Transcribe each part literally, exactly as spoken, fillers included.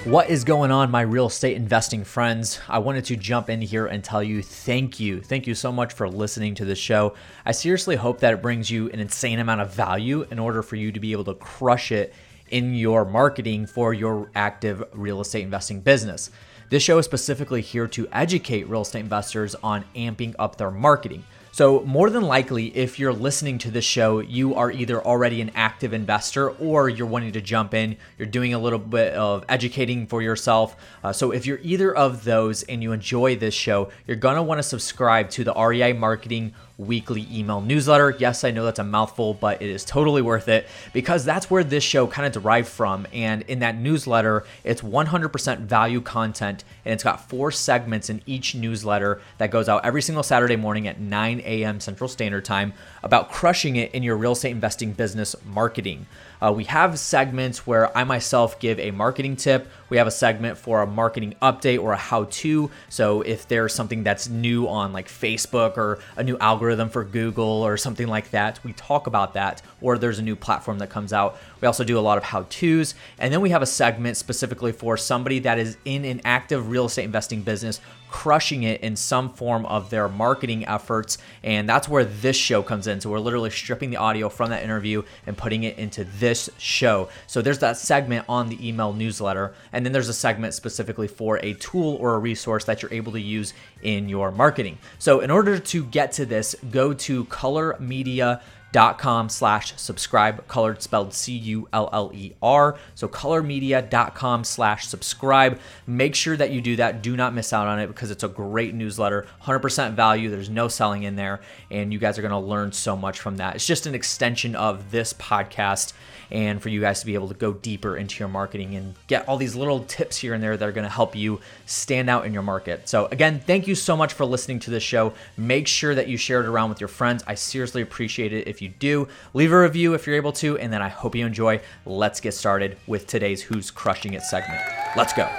What is going on, my real estate investing friends? I wanted to jump in here and tell you thank you. Thank you so much for listening to the show. I seriously hope that it brings you an insane amount of value in order for you to be able to crush it in your marketing for your active real estate investing business. This show is specifically here to educate real estate investors on amping up their marketing. So more than likely, if you're listening to this show, you are either already an active investor or you're wanting to jump in. You're doing a little bit of educating for yourself. Uh, so if you're either of those and you enjoy this show, you're going to want to subscribe to the R E I Marketing weekly email newsletter. Yes, I know that's a mouthful, but it is totally worth it because that's where this show kind of derived from. And in that newsletter, it's one hundred percent value content, and it's got four segments in each newsletter that goes out every single Saturday morning at nine a.m. Central Standard Time about crushing it in your real estate investing business marketing. Uh, we have segments where I myself give a marketing tip. We have a segment for a marketing update or a how-to. So if there's something that's new on like Facebook or a new algorithm for Google or something like that, we talk about that. Or there's a new platform that comes out. We also do a lot of how-tos. And then we have a segment specifically for somebody that is in an active real estate investing business, crushing it in some form of their marketing efforts. And that's where this show comes in. So we're literally stripping the audio from that interview and putting it into this show. So there's that segment on the email newsletter. And then there's a segment specifically for a tool or a resource that you're able to use in your marketing. So in order to get to this, go to color media dot com slash subscribe, colored spelled C U L L E R. So color media dot com slash subscribe. Make sure that you do that. Do not miss out on it because it's a great newsletter, one hundred percent value. There's no selling in there, and you guys are going to learn so much from that. It's just an extension of this podcast, and for you guys to be able to go deeper into your marketing and get all these little tips here and there that are going to help you stand out in your market. So again, thank you so much for listening to this show. Make sure that you share it around with your friends. I seriously appreciate it if you do. Leave a review if you're able to, and then I hope you enjoy. Let's get started with today's Who's Crushing It segment. Let's go.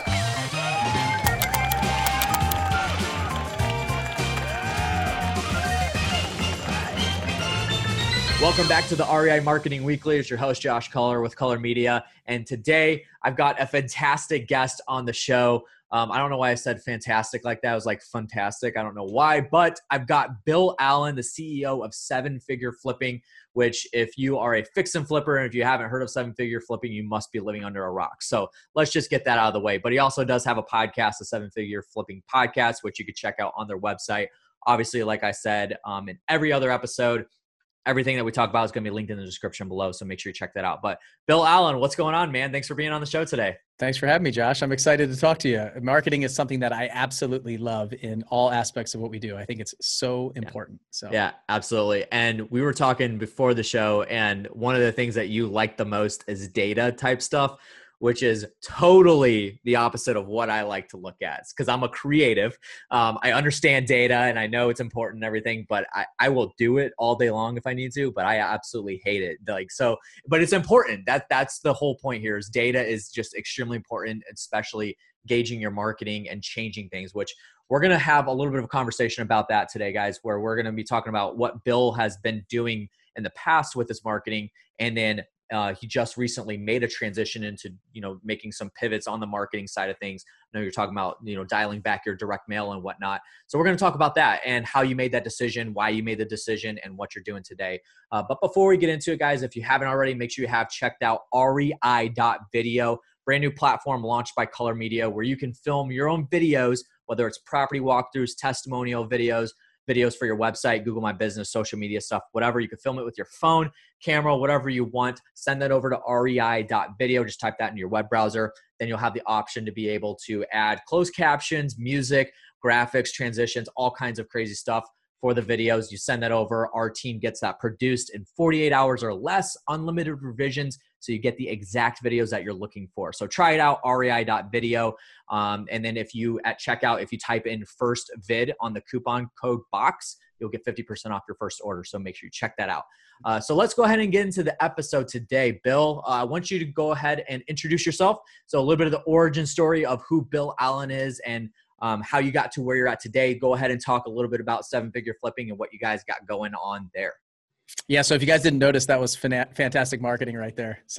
Welcome back to the R E I Marketing Weekly. It's your host, Josh Culler with Color Media. And today I've got a fantastic guest on the show. Um, I don't know why I said fantastic like that. I was like fantastic. I don't know why, but I've got Bill Allen, the C E O of Seven Figure Flipping, which if you are a fix and flipper, and if you haven't heard of Seven Figure Flipping, you must be living under a rock. So let's just get that out of the way. But he also does have a podcast, the Seven Figure Flipping Podcast, which you could check out on their website. Obviously, like I said, um, in every other episode, everything that we talk about is going to be linked in the description below. So make sure you check that out. But Bill Allen, what's going on, man? Thanks for being on the show today. Thanks for having me, Josh. I'm excited to talk to you. Marketing is something that I absolutely love in all aspects of what we do. I think it's so important. Yeah. So yeah, absolutely. And we were talking before the show, and one of the things that you like the most is data type stuff, which is totally the opposite of what I like to look at. Because I'm a creative. Um, I understand data and I know it's important and everything, but I, I will do it all day long if I need to, but I absolutely hate it. Like, so, but it's important. That that's the whole point here is data is just extremely important, especially gauging your marketing and changing things, which we're going to have a little bit of a conversation about that today, guys, where we're going to be talking about what Bill has been doing in the past with his marketing. And then Uh, he just recently made a transition into, you know, making some pivots on the marketing side of things. I know you're talking about, you know, dialing back your direct mail and whatnot. So we're going to talk about that and how you made that decision, why you made the decision, and what you're doing today. Uh, but before we get into it, guys, if you haven't already, make sure you have checked out R E I dot video, brand new platform launched by Color Media, where you can film your own videos, whether it's property walkthroughs, testimonial videos, videos for your website, Google My Business, social media stuff, whatever. You can film it with your phone, camera, whatever you want. Send that over to R E I dot video. Just type that in your web browser. Then you'll have the option to be able to add closed captions, music, graphics, transitions, all kinds of crazy stuff for the videos. You send that over. Our team gets that produced in forty-eight hours or less, unlimited revisions. So you get the exact videos that you're looking for. So try it out, R E I dot video. Um, and then if you, at checkout, if you type in first vid on the coupon code box, you'll get fifty percent off your first order. So make sure you check that out. Uh, so let's go ahead and get into the episode today. Bill, uh, I want you to go ahead and introduce yourself. So a little bit of the origin story of who Bill Allen is and um, how you got to where you're at today. Go ahead and talk a little bit about Seven Figure Flipping and what you guys got going on there. Yeah. So if you guys didn't notice, that was fana- fantastic marketing right there. So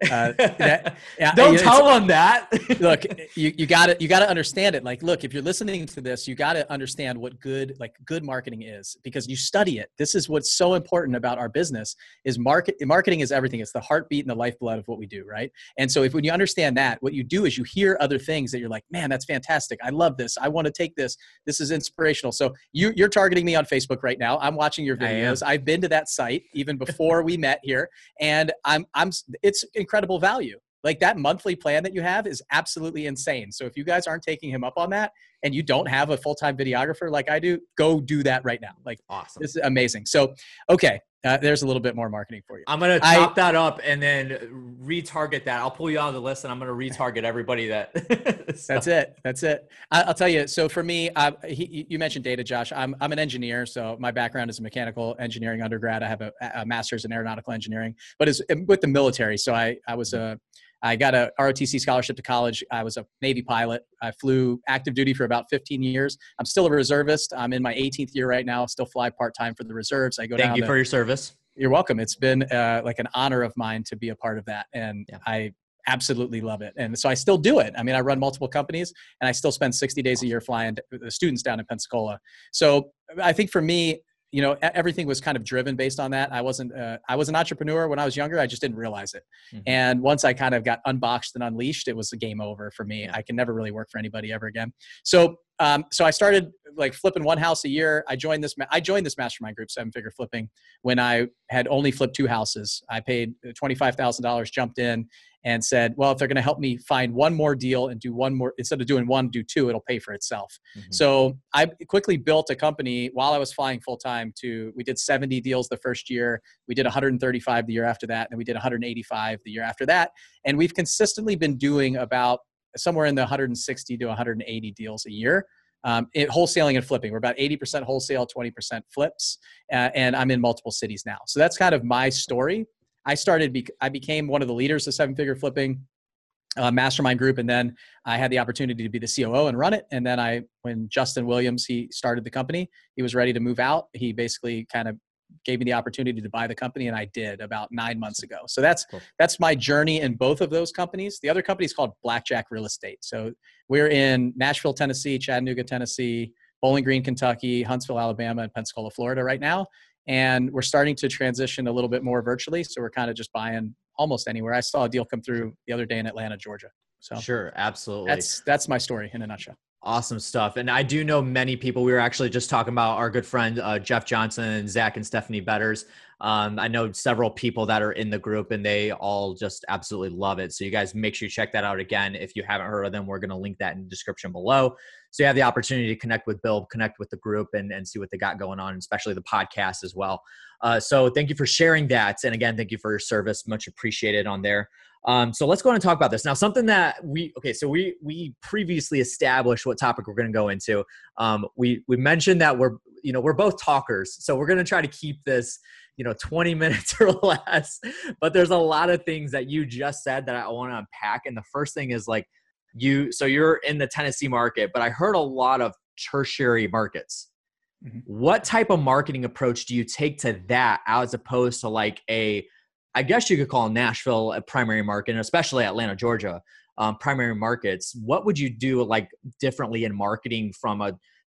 Uh, that, yeah, Don't you know, tell them that. Look, you, you got to, you got to understand it. Like, look, if you're listening to this, you got to understand what good, like good marketing is, because you study it. This is what's so important about our business is market marketing is everything. It's the heartbeat and the lifeblood of what we do. Right. And so if, when you understand that, what you do is you hear other things that you're like, man, that's fantastic. I love this. I want to take this. This is inspirational. So you, you're targeting me on Facebook right now. I'm watching your videos. I've been to that site even before we met here, and I'm, I'm, it's incredible value. Like that monthly plan that you have is absolutely insane. So if you guys aren't taking him up on that and you don't have a full-time videographer like I do, go do that right now. Like, awesome. This is amazing. So, okay. Uh, there's a little bit more marketing for you. I'm going to top I, that up and then retarget that. I'll pull you out of the list and I'm going to retarget everybody that. so. That's it. That's it. I, I'll tell you. So for me, uh, he, you mentioned data, Josh. I'm, I'm an engineer. So my background is a mechanical engineering undergrad. I have a, a master's in aeronautical engineering, but it's with the military. So I, I was a, I got a R O T C scholarship to college. I was a Navy pilot. I flew active duty for about fifteen years. I'm still a reservist. I'm in my eighteenth year right now. Still fly part-time for the reserves. I go Thank down you to, for your service. You're welcome. It's been uh, like an honor of mine to be a part of that. And yeah. I absolutely love it. And so I still do it. I mean, I run multiple companies and I still spend sixty days a year flying the students down in Pensacola. So I think for me, you know, everything was kind of driven based on that. I wasn't, uh, I was an entrepreneur when I was younger. I just didn't realize it. Mm-hmm. And once I kind of got unboxed and unleashed, it was a game over for me. Yeah. I can never really work for anybody ever again. So, um, so I started like flipping one house a year. I joined this, I joined this mastermind group, Seven Figure Flipping, when I had only flipped two houses. I paid twenty-five thousand dollars, jumped in and said, well, if they're going to help me find one more deal and do one more, instead of doing one, do two, it'll pay for itself. Mm-hmm. So I quickly built a company while I was flying full time to, we did seventy deals the first year. We did one hundred thirty-five the year after that. And we did one hundred eighty-five the year after that. And we've consistently been doing about somewhere in the one hundred sixty to one hundred eighty deals a year. Um, it, wholesaling and flipping. We're about eighty percent wholesale, twenty percent flips. Uh, and I'm in multiple cities now. So that's kind of my story. I started, bec- I became one of the leaders of Seven Figure Flipping uh, mastermind group. And then I had the opportunity to be the C O O and run it. And then I, when Justin Williams, he started the company, he was ready to move out. He basically kind of gave me the opportunity to buy the company. And I did about nine months ago. So that's, cool. that's my journey in both of those companies. The other company is called Blackjack Real Estate. So we're in Nashville, Tennessee, Chattanooga, Tennessee, Bowling Green, Kentucky, Huntsville, Alabama, and Pensacola, Florida right now. And we're starting to transition a little bit more virtually. So we're kind of just buying almost anywhere. I saw a deal come through the other day in Atlanta, Georgia. So sure. Absolutely. That's, that's my story in a nutshell. Awesome stuff. And I do know many people. We were actually just talking about our good friend, uh, Jeff Johnson and Zach and Stephanie Betters. Um, I know several people that are in the group and they all just absolutely love it. So you guys make sure you check that out again. If you haven't heard of them, we're going to link that in the description below. So you have the opportunity to connect with Bill, connect with the group and, and see what they got going on, especially the podcast as well. Uh, so thank you for sharing that. And again, thank you for your service. Much appreciated on there. Um, so let's go on and talk about this now. Something that we, okay. So we, we previously established what topic we're going to go into. Um, we, we mentioned that we're, you know, we're both talkers. So we're going to try to keep this, you know, twenty minutes or less, but there's a lot of things that you just said that I want to unpack. And the first thing is like you, so you're in the Tennessee market, but I heard a lot of tertiary markets. Mm-hmm. What type of marketing approach do you take to that as opposed to like a, I guess you could call Nashville a primary market, and especially Atlanta, Georgia, um, primary markets? What would you do like differently in marketing from a,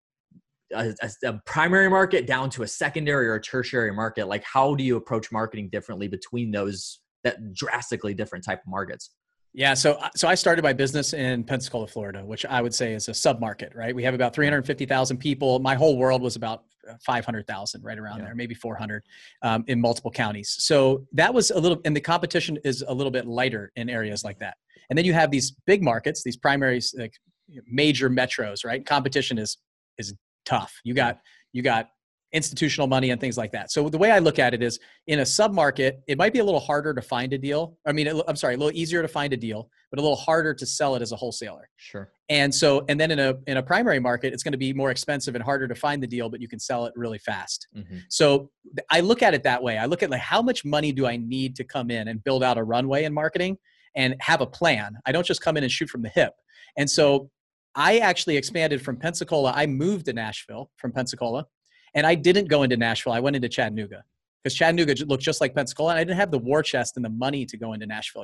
a, a primary market down to a secondary or a tertiary market? Like how do you approach marketing differently between those that drastically different type of markets? Yeah. So, so I started my business in Pensacola, Florida, which I would say is a sub-market, right? We have about three hundred fifty thousand people. My whole world was about five hundred thousand, right around yeah. there, maybe four hundred um, in multiple counties. So that was a little, and the competition is a little bit lighter in areas like that. And then you have these big markets, these primary, like major metros, right? Competition is, is tough. You got, you got institutional money and things like that. So the way I look at it is in a sub-market, it might be a little harder to find a deal. I mean, I'm sorry, a little easier to find a deal, but a little harder to sell it as a wholesaler. Sure. And so, and then in a, in a primary market, it's going to be more expensive and harder to find the deal, but you can sell it really fast. Mm-hmm. So I look at it that way. I look at like, how much money do I need to come in and build out a runway in marketing and have a plan? I don't just come in and shoot from the hip. And so I actually expanded from Pensacola. I moved to Nashville from Pensacola. And I didn't go into Nashville. I went into Chattanooga because Chattanooga looked just like Pensacola. And I didn't have the war chest and the money to go into Nashville yet.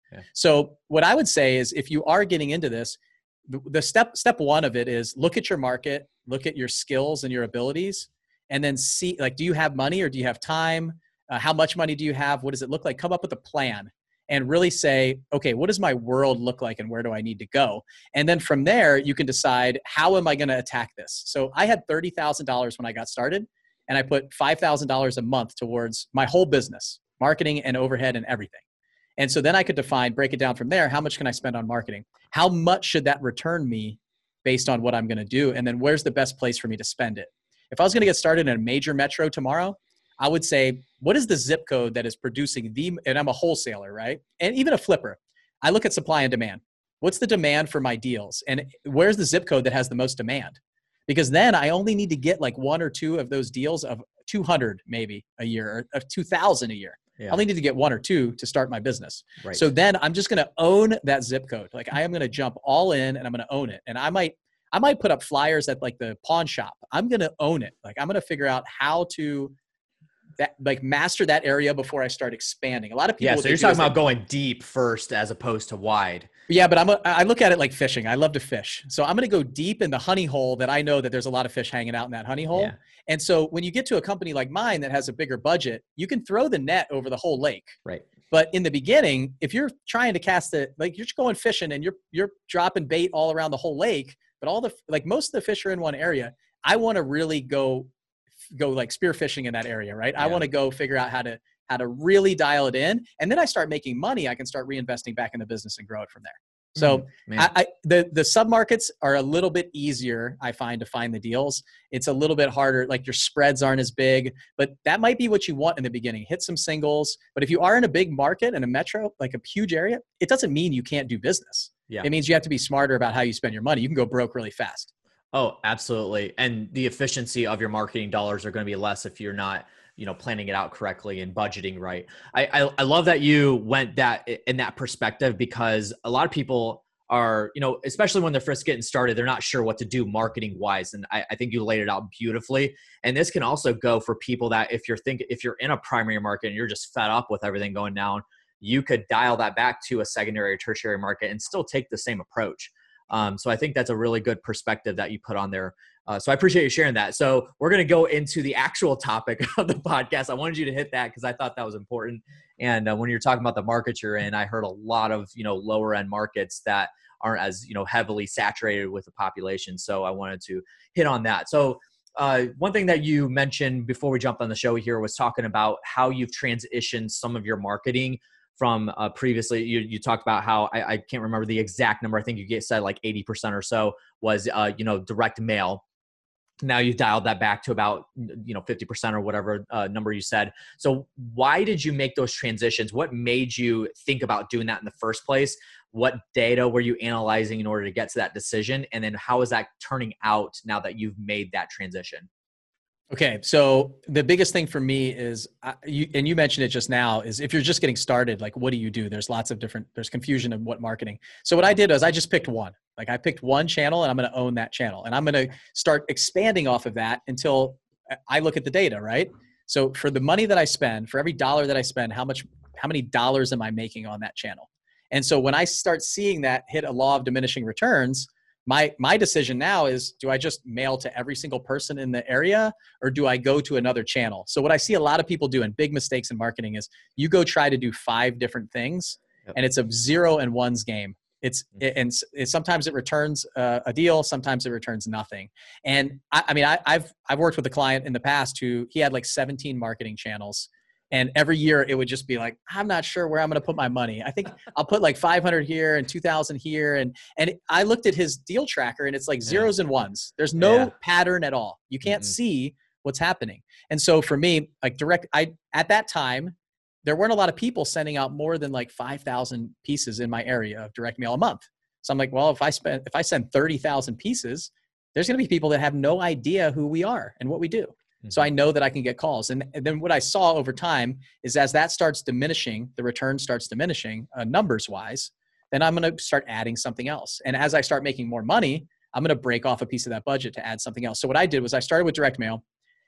Yeah. So what I would say is if you are getting into this, the, the step, step one of it is look at your market, look at your skills and your abilities, and then see, like, do you have money or do you have time? Uh, how much money do you have? What does it look like? Come up with a plan and really say, okay, what does my world look like and where do I need to go? And then from there, you can decide, how am I going to attack this? So I had thirty thousand dollars when I got started, and I put five thousand dollars a month towards my whole business, marketing and overhead and everything. And so then I could define, break it down from there. How much can I spend on marketing? How much should that return me based on what I'm going to do? And then where's the best place for me to spend it? If I was going to get started in a major metro tomorrow, I would say, what is the zip code that is producing the, and I'm a wholesaler, right? And even a flipper. I look at supply and demand. What's the demand for my deals? And where's the zip code that has the most demand? Because then I only need to get like one or two of those deals of two hundred maybe a year, or of two thousand a year. Yeah. I only need to get one or two to start my business. Right. So then I'm just going to own that zip code. Like I am going to jump all in and I'm going to own it. And I might, I might put up flyers at like the pawn shop. I'm going to own it. Like I'm going to figure out how to that like master that area before I start expanding. A lot of people. Yeah. So you're talking about going deep first as opposed to wide. Yeah. But I'm a, I look at it like fishing. I love to fish. So I'm going to go deep in the honey hole that I know that there's a lot of fish hanging out in that honey hole. Yeah. And so when you get to a company like mine that has a bigger budget, you can throw the net over the whole lake. Right. But in the beginning, if you're trying to cast it, like you're going fishing and you're, you're dropping bait all around the whole lake, but all the, like most of the fish are in one area. I want to really go, go like spear fishing in that area. Right. Yeah. I want to go figure out how to, how to really dial it in. And then I start making money. I can start reinvesting back in the business and grow it from there. So mm, I, I, the, the submarkets are a little bit easier, I find, to find the deals. It's a little bit harder. Like your spreads aren't as big, but that might be what you want in the beginning. Hit some singles. But if you are in a big market and a metro, like a huge area, it doesn't mean you can't do business. Yeah. It means you have to be smarter about how you spend your money. You can go broke really fast. Oh, absolutely. And the efficiency of your marketing dollars are going to be less if you're not, you know, planning it out correctly and budgeting right. I, I I love that you went that in that perspective, because a lot of people are, you know, especially when they're first getting started, they're not sure what to do marketing wise. And I, I think you laid it out beautifully. And this can also go for people that if you're thinking, if you're in a primary market and you're just fed up with everything going down, you could dial that back to a secondary or tertiary market and still take the same approach. Um, so I think that's a really good perspective that you put on there. Uh, so I appreciate you sharing that. So we're going to go into the actual topic of the podcast. I wanted you to hit that because I thought that was important. And uh, when you're talking about the markets you're in, I heard a lot of, you know, lower end markets that aren't as, you know, heavily saturated with the population. So I wanted to hit on that. So uh, one thing that you mentioned before we jumped on the show here was talking about how you've transitioned some of your marketing from uh, previously. You, you talked about how, I, I can't remember the exact number. I think you said like eighty percent or so was, uh, you know, direct mail. Now you've dialed that back to about, you know, fifty percent or whatever uh, number you said. So why did you make those transitions? What made you think about doing that in the first place? What data were you analyzing in order to get to that decision? And then how is that turning out now that you've made that transition? Okay. So the biggest thing for me is, uh, you, and you mentioned it just now, is if you're just getting started, like, what do you do? There's lots of different, there's confusion of what marketing. So what I did was I just picked one. Like I picked one channel and I'm going to own that channel. And I'm going to start expanding off of that until I look at the data, right? So for the money that I spend, for every dollar that I spend, how much, how many dollars am I making on that channel? And so when I start seeing that hit a law of diminishing returns, My my decision now is, do I just mail to every single person in the area, or do I go to another channel? So what I see a lot of people do, and big mistakes in marketing, is you go try to do five different things, yep. and it's a zero and ones game. It's it, and it, sometimes it returns uh, a deal, sometimes it returns nothing. And I, I mean, I, I've I've worked with a client in the past who he had like seventeen marketing channels. And every year it would just be like, I'm not sure where I'm going to put my money. I think I'll put like five hundred here and two thousand here. And, and I looked at his deal tracker and it's like zeros yeah. and ones. There's no yeah. pattern at all. You can't mm-hmm. see what's happening. And so for me, like direct, I, at that time, there weren't a lot of people sending out more than like five thousand pieces in my area of direct mail a month. So I'm like, well, if I spend, if I send thirty thousand pieces, there's going to be people that have no idea who we are and what we do. So I know that I can get calls. And, and then what I saw over time is as that starts diminishing, the return starts diminishing uh, numbers wise, then I'm going to start adding something else. And as I start making more money, I'm going to break off a piece of that budget to add something else. So what I did was I started with direct mail.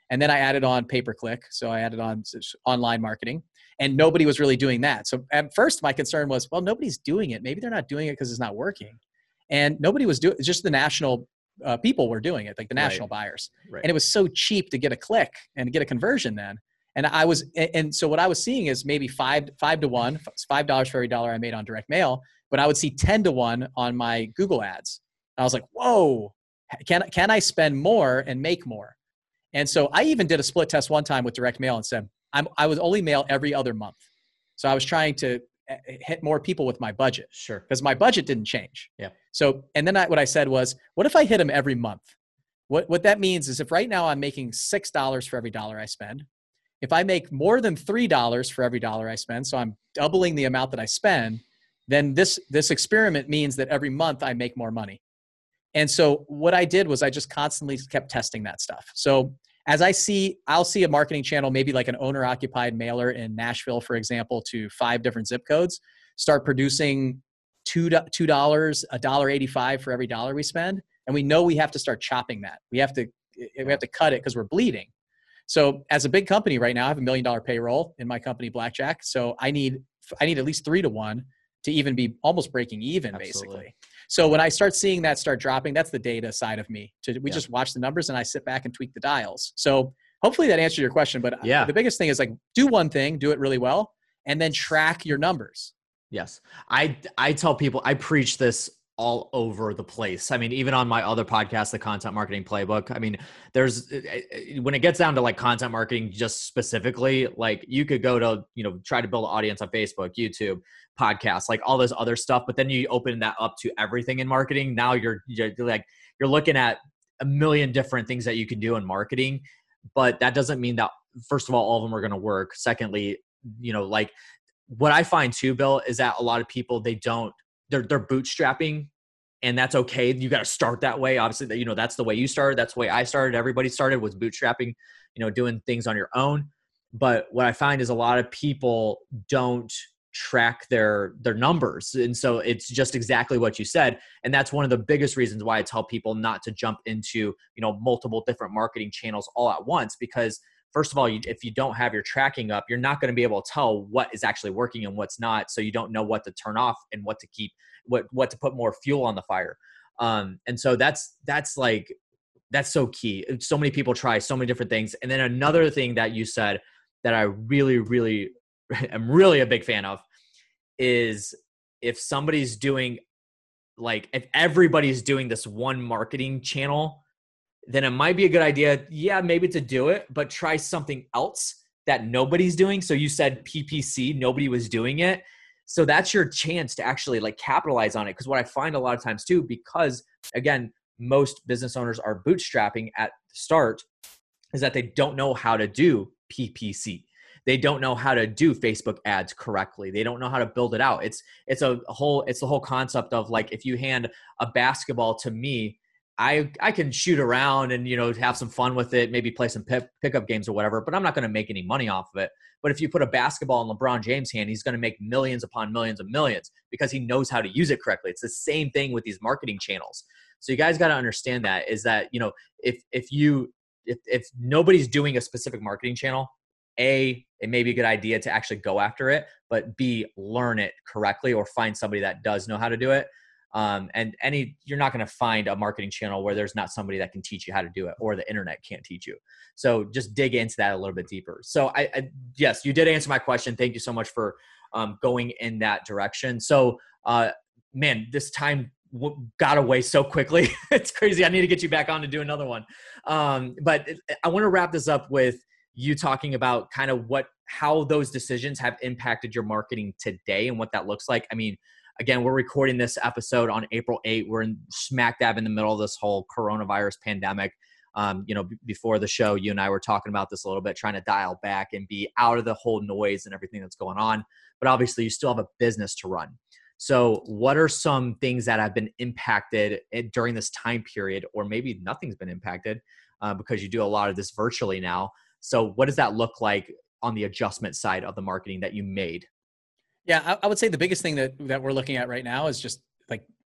And then I added on pay-per-click. So I added on online marketing, and nobody was really doing that. So at first my concern was, well, nobody's doing it. Maybe they're not doing it because it's not working. And nobody was doing it. Just the national uh, people were doing it, like the national right. buyers. Right. And it was so cheap to get a click and get a conversion then. And I was, and so what I was seeing is maybe five, five to one, five dollars for every dollar I made on direct mail, but I would see ten to one on my Google ads. And I was like, whoa, can, can I spend more and make more? And so I even did a split test one time with direct mail and said, I'm, I was only mail every other month. So I was trying to hit more people with my budget. Sure. Because my budget didn't change. Yeah. So, and then I, what I said was, what if I hit them every month? What, what that means is if right now I'm making six dollars for every dollar I spend, if I make more than three dollars for every dollar I spend, so I'm doubling the amount that I spend, then this, this experiment means that every month I make more money. And so what I did was I just constantly kept testing that stuff. So as I see, I'll see a marketing channel, maybe like an owner occupied mailer in Nashville, for example, to five different zip codes, start producing two, two dollars, a dollar eighty-five for every dollar we spend. And we know we have to start chopping that. We have to, we have to cut it because we're bleeding. So as a big company right now, I have a million dollar payroll in my company, Blackjack. So I need, I need at least three to one to even be almost breaking even. Absolutely. Basically. So when I start seeing that start dropping, that's the data side of me. To, we yeah. just watch the numbers and I sit back and tweak the dials. So hopefully that answered your question. But yeah. the biggest thing is like, do one thing, do it really well, and then track your numbers. Yes. I, I tell people, I preach this all over the place. I mean, even on my other podcast, the Content Marketing Playbook, I mean, there's, when it gets down to like content marketing, just specifically, like you could go to, you know, try to build an audience on Facebook, YouTube, podcasts, like all this other stuff. But then you open that up to everything in marketing. Now you're, you're like, you're looking at a million different things that you can do in marketing, but that doesn't mean that, first of all, all of them are going to work. Secondly, you know, like what I find too, Bill, is that a lot of people, they don't, they're, they're bootstrapping, and that's okay. You got to start that way. Obviously that, you know, that's the way you started. That's the way I started. Everybody started was bootstrapping, you know, doing things on your own. But what I find is a lot of people don't track their, their numbers. And so it's just exactly what you said. And that's one of the biggest reasons why I tell people not to jump into, you know, multiple different marketing channels all at once, because first of all, you, if you don't have your tracking up, you're not going to be able to tell what is actually working and what's not. So you don't know what to turn off and what to keep, what, what to put more fuel on the fire. Um, and so that's, that's like, that's so key. So many people try so many different things. And then another thing that you said that I really, really am really a big fan of is if somebody's doing, like, if everybody's doing this one marketing channel, then it might be a good idea, yeah, maybe to do it, but try something else that nobody's doing. So you said P P C, nobody was doing it. So that's your chance to actually like capitalize on it. Because what I find a lot of times too, because again, most business owners are bootstrapping at the start, is that they don't know how to do P P C. They don't know how to do Facebook ads correctly. They don't know how to build it out. It's it's a whole it's the whole concept of like, if you hand a basketball to me, I I can shoot around and, you know, have some fun with it, maybe play some pick, pickup games or whatever, but I'm not going to make any money off of it. But if you put a basketball in LeBron James' hand, he's going to make millions upon millions of millions because he knows how to use it correctly. It's the same thing with these marketing channels. So you guys got to understand that is that, you know, if if you if if nobody's doing a specific marketing channel, A, it may be a good idea to actually go after it, but B, learn it correctly or find somebody that does know how to do it. Um, and any, you're not going to find a marketing channel where there's not somebody that can teach you how to do it, or the internet can't teach you. So just dig into that a little bit deeper. So I, I yes, you did answer my question. Thank you so much for um, going in that direction. So, uh, man, this time w- got away so quickly. It's crazy. I need to get you back on to do another one. Um, but I want to wrap this up with you talking about kind of what, how those decisions have impacted your marketing today and what that looks like. I mean, again, we're recording this episode on April eighth. We're in smack dab in the middle of this whole coronavirus pandemic. Um, you know, b- before the show, you and I were talking about this a little bit, trying to dial back and be out of the whole noise and everything that's going on. But obviously, you still have a business to run. So what are some things that have been impacted during this time period, or maybe nothing's been impacted uh, because you do a lot of this virtually now? So what does that look like on the adjustment side of the marketing that you made? Yeah, I, I would say the biggest thing that, that we're looking at right now is just like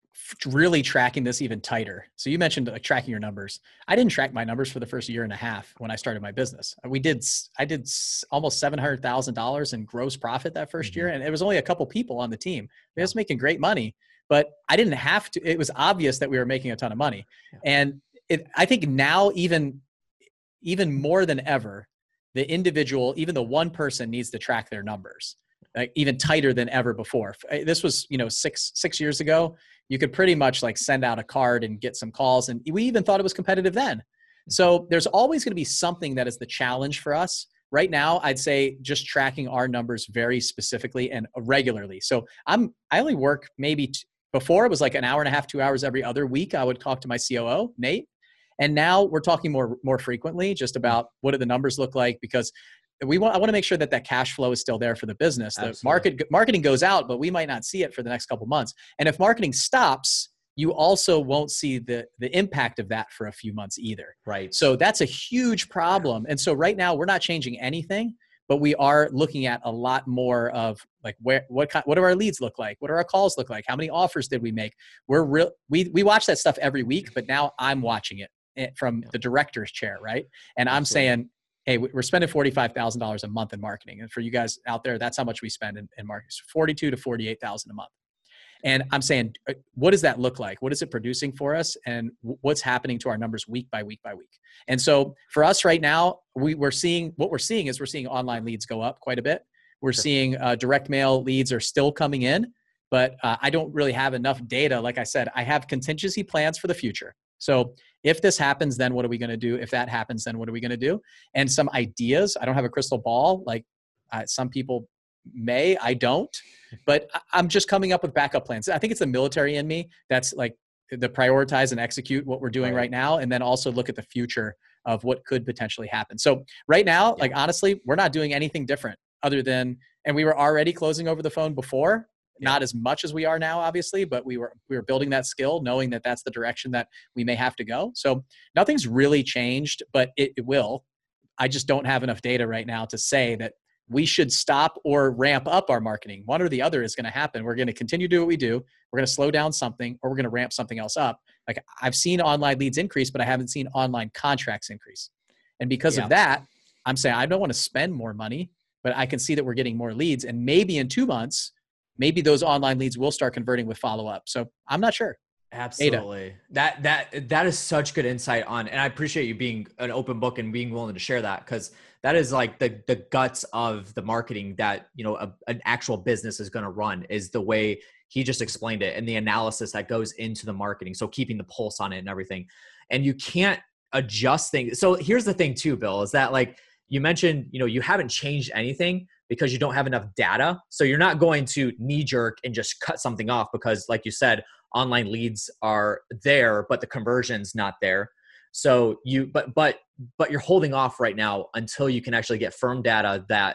really tracking this even tighter. So you mentioned like tracking your numbers. I didn't track my numbers for the first year and a half when I started my business. We did, I did almost seven hundred thousand dollars in gross profit that first mm-hmm. year. And it was only a couple people on the team. We was making great money, but I didn't have to, it was obvious that we were making a ton of money. Yeah. And it, I think now even, even more than ever, the individual, even the one person needs to track their numbers, like even tighter than ever before. This was, you know, six, six years ago. You could pretty much like send out a card and get some calls. And we even thought it was competitive then. So there's always going to be something that is the challenge for us. Right now, I'd say just tracking our numbers very specifically and regularly. So I'm, I only work maybe t- before it was like an hour and a half, two hours every other week. I would talk to my C O O, Nate. And now we're talking more, more frequently just about what do the numbers look like, because we want, I want to make sure that that cash flow is still there for the business. The market marketing goes out, but we might not see it for the next couple of months. And if marketing stops, you also won't see the, the impact of that for a few months either. Right. So that's a huge problem. And so right now we're not changing anything, but we are looking at a lot more of like where, what kind, what do our leads look like? What do our calls look like? How many offers did we make? We're real, we, we watch that stuff every week, but now I'm watching it from the director's chair. Right. And I'm Absolutely. saying, hey, we're spending forty-five thousand dollars a month in marketing. And for you guys out there, that's how much we spend in, in marketing, forty-two to forty-eight thousand a month. And I'm saying, what does that look like? What is it producing for us? And what's happening to our numbers week by week by week? And so for us right now, we, we're seeing, what we're seeing is we're seeing online leads go up quite a bit. We're sure. seeing uh, direct mail leads are still coming in, but uh, I don't really have enough data. Like I said, I have contingency plans for the future. So if this happens, then what are we going to do? If that happens, then what are we going to do? And some ideas. I don't have a crystal ball. Like uh, some people may, I don't, but I'm just coming up with backup plans. I think it's the military in me that's like the prioritize and execute what we're doing right, right now. And then also look at the future of what could potentially happen. So right now, yeah. like honestly, we're not doing anything different other than, and we were already closing over the phone before. Not as much as we are now, obviously, but we were we were building that skill, knowing that that's the direction that we may have to go. So nothing's really changed, but it, it will. I just don't have enough data right now to say that we should stop or ramp up our marketing. One or the other is going to happen. We're going to continue to do what we do. We're going to slow down something, or we're going to ramp something else up. Like I've seen online leads increase, but I haven't seen online contracts increase. And because yeah. of that, I'm saying I don't want to spend more money, but I can see that we're getting more leads. And maybe in two months, maybe those online leads will start converting with follow-up. So I'm not sure. Absolutely. Data. That, that, that is such good insight on, and I appreciate you being an open book and being willing to share that. Cause that is like the, the guts of the marketing that, you know, a, an actual business is going to run, is the way he just explained it and the analysis that goes into the marketing. So keeping the pulse on it and everything. And you can't adjust things. So here's the thing too, Bill, is that like you mentioned, you know, you haven't changed anything because you don't have enough data. So you're not going to knee jerk and just cut something off because, like you said, online leads are there, but the conversion's not there. So you, but, but, but you're holding off right now until you can actually get firm data that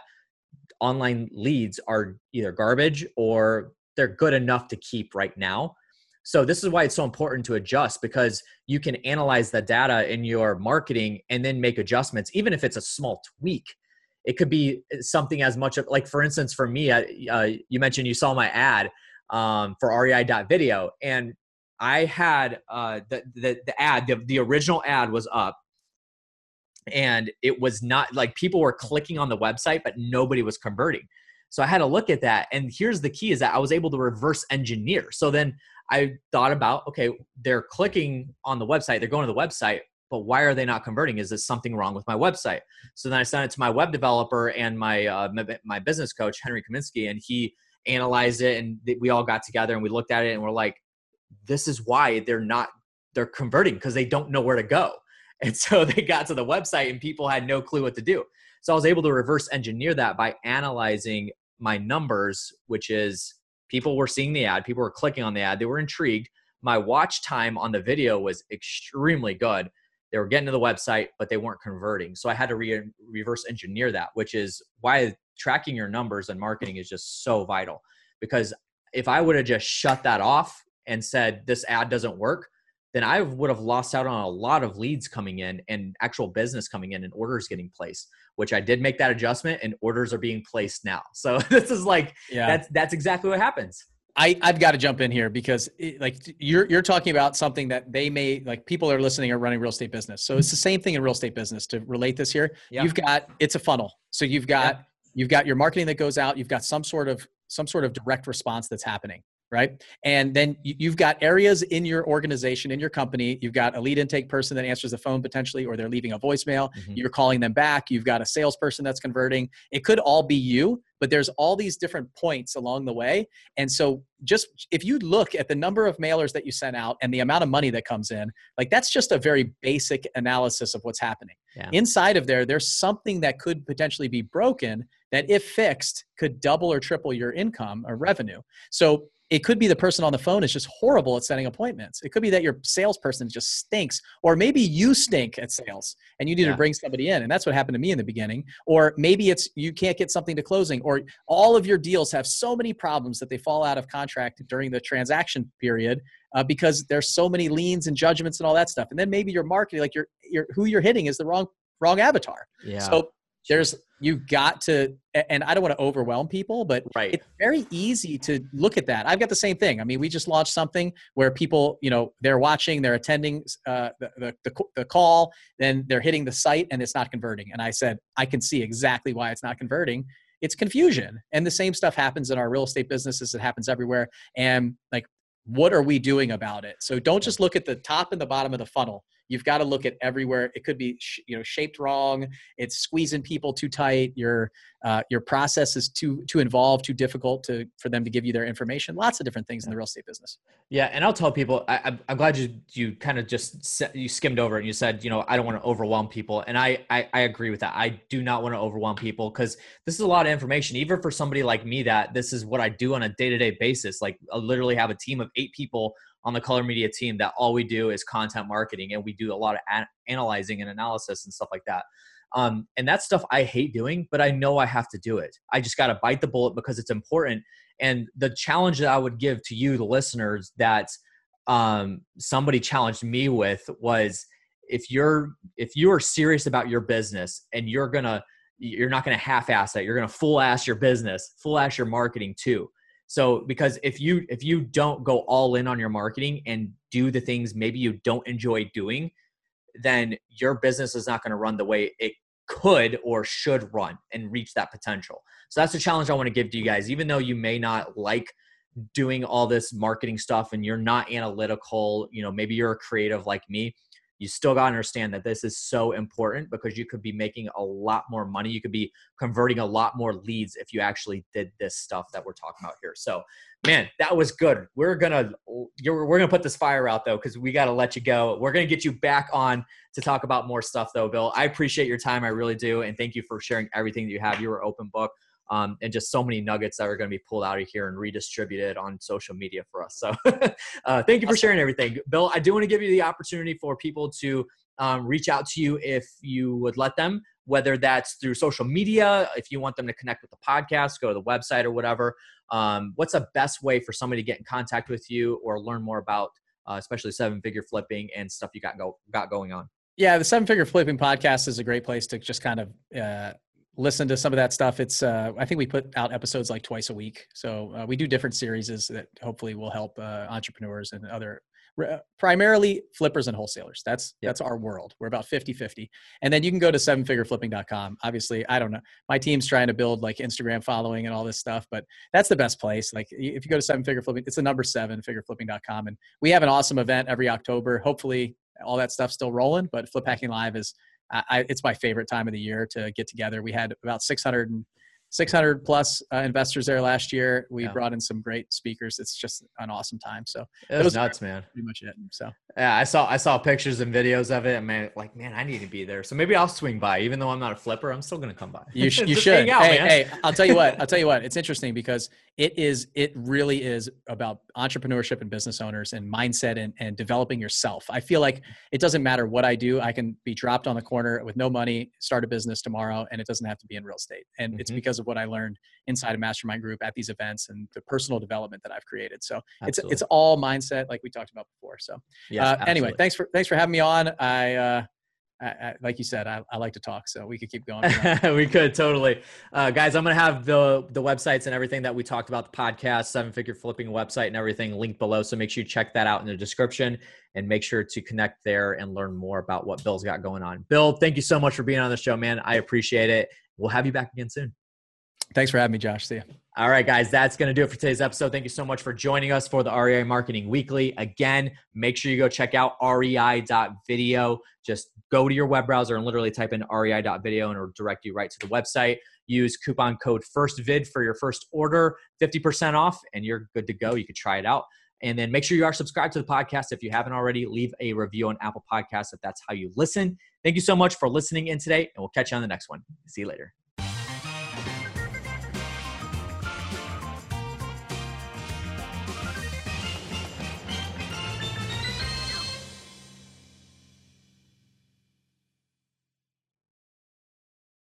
online leads are either garbage or they're good enough to keep right now. So this is why it's so important to adjust, because you can analyze the data in your marketing and then make adjustments, even if it's a small tweak. It could be something as much of, like, for instance, for me, uh, you mentioned you saw my ad um, for R E I dot video, and I had uh, the, the the ad, the, the original ad was up, and it was not like people were clicking on the website, but nobody was converting. So I had to look at that. And here's the key, is that I was able to reverse engineer. So then I thought about, okay, they're clicking on the website, they're going to the website, but why are they not converting? Is there something wrong with my website? So then I sent it to my web developer and my uh, my business coach, Henry Kaminsky, and he analyzed it, and we all got together and we looked at it and we're like, this is why they're not, they're converting, because they don't know where to go. And so they got to the website and people had no clue what to do. So I was able to reverse engineer that by analyzing my numbers, which is people were seeing the ad, people were clicking on the ad, they were intrigued. My watch time on the video was extremely good. They were getting to the website, but they weren't converting. So I had to re- reverse engineer that, which is why tracking your numbers and marketing is just so vital. Because if I would have just shut that off and said, this ad doesn't work, then I would have lost out on a lot of leads coming in and actual business coming in and orders getting placed, which I did make that adjustment, and orders are being placed now. So this is like, yeah. that's, that's exactly what happens. I, I've got to jump in here because it, like you're, you're talking about something that they may, like people that are listening are running real estate business. So it's the same thing in real estate business to relate this here. Yeah. You've got, it's a funnel. So you've got, yeah. you've got your marketing that goes out. You've got some sort of, some sort of direct response that's happening. Right. And then you've got areas in your organization, in your company, you've got a lead intake person that answers the phone potentially, or they're leaving a voicemail. Mm-hmm. You're calling them back. You've got a salesperson that's converting. It could all be you, but there's all these different points along the way. And so just if you look at the number of mailers that you sent out and the amount of money that comes in, like that's just a very basic analysis of what's happening. Yeah. Inside of there, there's something that could potentially be broken that if fixed could double or triple your income or revenue. So it could be the person on the phone is just horrible at setting appointments. It could be that your salesperson just stinks, or maybe you stink at sales and you need yeah. to bring somebody in. And that's what happened to me in the beginning. Or maybe it's, you can't get something to closing, or all of your deals have so many problems that they fall out of contract during the transaction period uh, because there's so many liens and judgments and all that stuff. And then maybe your marketing, like your, your, who you're hitting is the wrong, wrong avatar. Yeah. So there's, you've got to, and I don't want to overwhelm people, but right. it's very easy to look at that. I've got the same thing. I mean, we just launched something where people, you know, they're watching, they're attending uh, the, the, the, the call, then they're hitting the site and it's not converting. And I said, I can see exactly why it's not converting. It's confusion. And the same stuff happens in our real estate businesses. It happens everywhere. And like, what are we doing about it? So don't just look at the top and the bottom of the funnel. You've got to look at everywhere. It could be, sh- you know, shaped wrong. It's squeezing people too tight. Your uh, your process is too too involved, too difficult to for them to give you their information. Lots of different things yeah. in the real estate business. Yeah, and I'll tell people. I, I'm glad you you kind of just you skimmed over it and you said, you know, I don't want to overwhelm people, and I I, I agree with that. I do not want to overwhelm people because this is a lot of information, even for somebody like me that this is what I do on a day to day basis. Like I literally have a team of eight people on the Color Media team that all we do is content marketing, and we do a lot of an- analyzing and analysis and stuff like that. Um, and that stuff I hate doing, but I know I have to do it. I just got to bite the bullet because it's important. And the challenge that I would give to you, the listeners, that um, somebody challenged me with was if you're, if you are serious about your business and you're going to, you're not going to half-ass it, you're going to full-ass your business, full-ass your marketing too. So, because if you, if you don't go all in on your marketing and do the things maybe you don't enjoy doing, then your business is not going to run the way it could or should run and reach that potential. So that's the challenge I want to give to you guys. Even though you may not like doing all this marketing stuff and you're not analytical, you know, maybe you're a creative like me, you still got to understand that this is so important because you could be making a lot more money. You could be converting a lot more leads if you actually did this stuff that we're talking about here. So, man, that was good. We're going to, we're going to put this fire out though, because we got to let you go. We're going to get you back on to talk about more stuff though, Bill. I appreciate your time. I really do. And thank you for sharing everything that you have. You were open book. Um, and just so many nuggets that are going to be pulled out of here and redistributed on social media for us. So uh, thank you for sharing everything. Bill, I do want to give you the opportunity for people to um, reach out to you if you would let them, whether that's through social media, if you want them to connect with the podcast, go to the website or whatever. Um, what's the best way for somebody to get in contact with you or learn more about, uh, especially seven figure flipping and stuff you got go got going on? Yeah, the Seven Figure Flipping podcast is a great place to just kind of uh, listen to some of that stuff. It's, uh, I think we put out episodes like twice a week. So uh, we do different series that hopefully will help uh, entrepreneurs and other, uh, primarily flippers and wholesalers. That's, yep. that's our world. We're about fifty fifty. And then you can go to seven figure flipping dot com. Obviously, I don't know. My team's trying to build like Instagram following and all this stuff, but that's the best place. Like if you go to seven figure flipping, it's the number seven figure flipping dot com. And we have an awesome event every October. Hopefully all that stuff's still rolling, but Flip Hacking Live is, I, it's my favorite time of the year to get together. We had about six hundred, six hundred plus uh, investors there last year. We yeah. brought in some great speakers. It's just an awesome time. So it was nuts, man. Pretty much it. So yeah, I saw I saw pictures and videos of it, and man, like man, I need to be there. So maybe I'll swing by, even though I'm not a flipper. I'm still gonna come by. You, sh- you should. Out, hey, man. hey, I'll tell you what. I'll tell you what. It's interesting because it is. It really is about entrepreneurship and business owners and mindset and, and developing yourself. I feel like it doesn't matter what I do. I can be dropped on the corner with no money, start a business tomorrow, and it doesn't have to be in real estate. And mm-hmm. it's because of what I learned inside a mastermind group at these events and the personal development that I've created. So Absolutely. it's it's all mindset, like we talked about before. So. Yeah. Uh, anyway, thanks for thanks for having me on. I uh, I, I, like you said, I, I like to talk, so we could keep going. We could totally. Uh, guys, I'm going to have the the websites and everything that we talked about, the podcast, seven figure flipping website and everything linked below. So make sure you check that out in the description and make sure to connect there and learn more about what Bill's got going on. Bill, thank you so much for being on the show, man. I appreciate it. We'll have you back again soon. Thanks for having me, Josh. See you. All right, guys, that's going to do it for today's episode. Thank you so much for joining us for the R E I Marketing Weekly. Again, make sure you go check out R E I dot video. Just go to your web browser and literally type in R E I dot video and it'll direct you right to the website. Use coupon code FIRSTVID for your first order, fifty percent off, and you're good to go. You can try it out. And then make sure you are subscribed to the podcast. If you haven't already, leave a review on Apple Podcasts if that's how you listen. Thank you so much for listening in today, and we'll catch you on the next one. See you later.